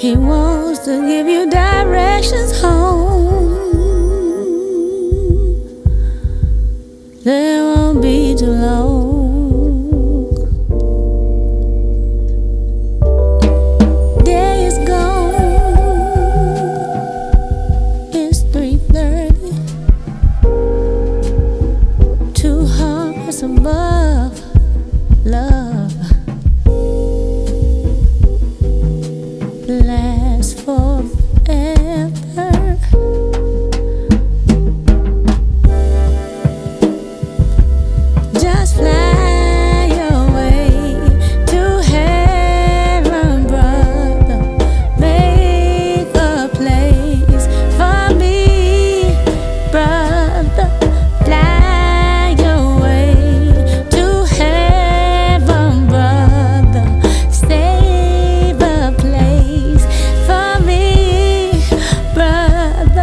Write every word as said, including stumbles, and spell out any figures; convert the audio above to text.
He wants to give you directions home. There won't be too long. Day is gone. It's three thirty. Two hearts above. Love.